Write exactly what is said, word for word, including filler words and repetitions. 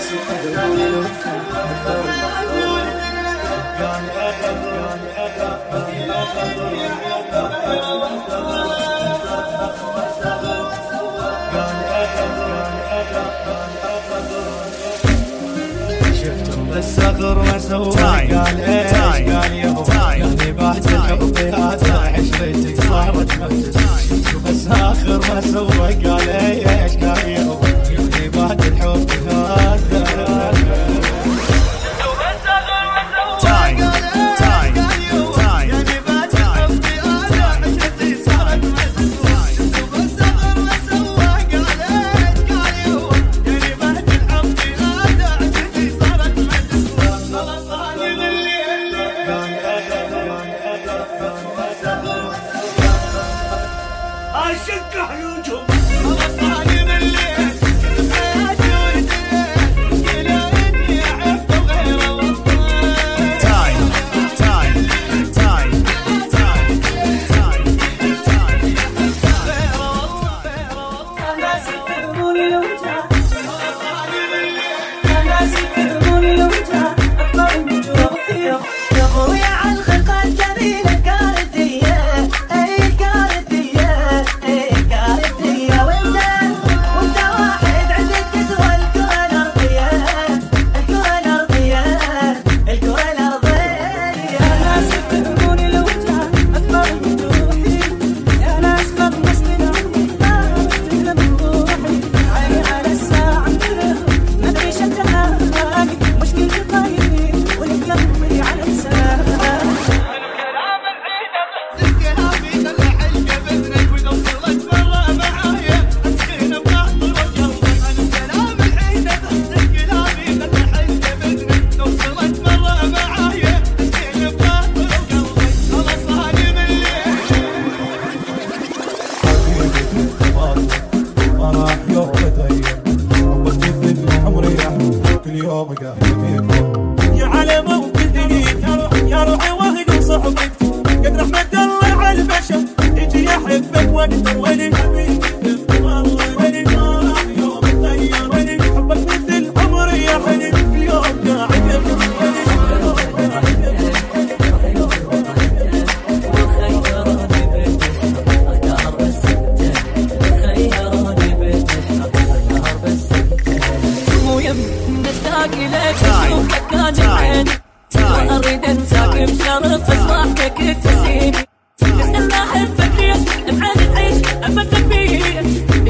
شفتم بالصغر ما سوى قال ايش قال يابا يعني بعد الحب هذا عشرتك صارت مجلس. شفتم بالصغر ما سوى قال ايش قال يابا يعني بعد الحب هذا يا على موقفني يا روحي وهدي صحبك قد رحمة الله على البشر يجي يحبك واكثر ولي حبيبي والله ولي ما راح يوم تغير ولي حبك مثل عمري يا حبيبي في يوم قاعد اريد انساك بشرف اصبحتك تسيني بس انا احبك يا